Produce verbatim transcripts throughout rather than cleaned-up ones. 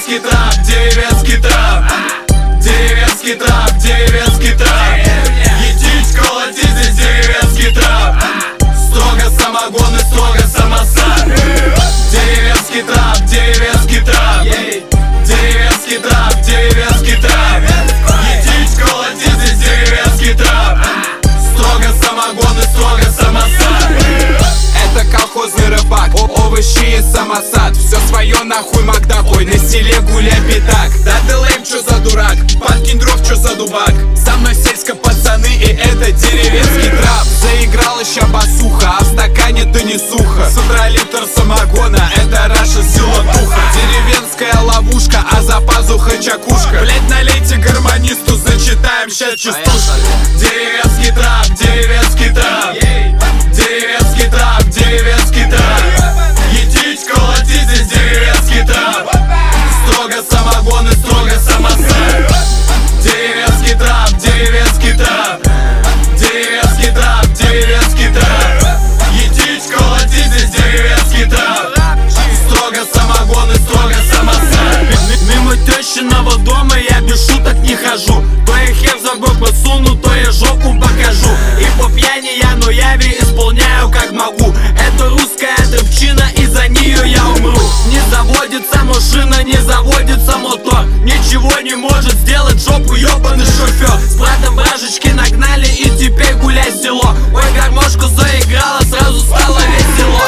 Деревенский трап, деревенский трап, деревенский трап, деревенский трап. Едить, колотить здесь деревенский трап. Строго самогон и строго самосад. Деревенский трап, деревенский трап, деревенский трап, деревенский трап. Едить, колотить здесь деревенский трап. Строго самогон и строго самосад. Это колхозный рыбак, овощи и самосад. Все свое нахуй Макдахуй, на селе гуляй пятак. Да ты лейм, чё за дурак, подкинь дров, чё за дубак. Со мной сельско пацаны, и это деревенский трап. Заиграла ща басуха, а в стакане то не сухо. С утра литр самогона, это Раша сила духа. Деревенская ловушка, а за пазухой чакушка. Блять, налейте гармонисту, зачитаем щас частушки. Деревенский трап, деревенский трап, деревенский трап, деревенский трап. Едить, колотить здесь деревенский трап. Строго самогон и строго самосад. Деревенский трап, деревенский трап, деревенский трап, деревенский трап. Едить, колотить здесь деревенский трап. Строго самогон и строго самосад. Мимо тещиного дома я без шуток не хожу. То я хер за год подсуну, то я жопу покажу. И по пьяни я, но яви исполняю как могу. Это русская трепчина, и за нее я умру. Не заводится машина, не заводится мотор. Ничего не может сделать жопу ёбаный шофер. С братом бражечки нагнали, и теперь гуляй село. Ой, гармошку заиграла, сразу стало весело.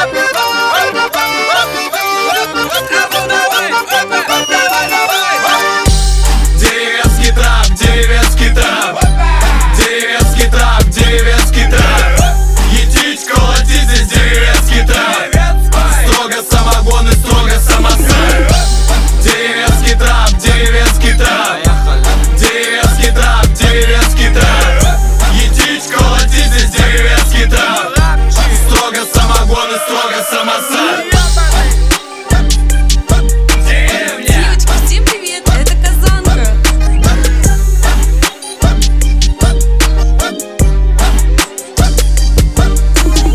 Деревенский трап, деревенский трап, деревенский трап, деревенский трап. Едить, колотить здесь деревенский трап. Строго самогон и строго самосад. Деревенский трап, деревенский трап, деревенский трап, деревенский трап. Едить, колотить здесь деревенский трап. Строго самогон и строго самосад.